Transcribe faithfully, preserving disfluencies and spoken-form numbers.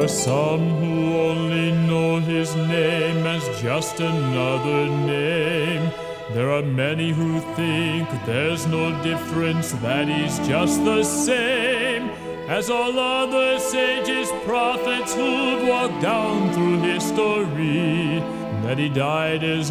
are some who only know his name as just another name. There are many who think there's no difference, that he's just the same as all other sages, prophets who've walked down through history, that he died as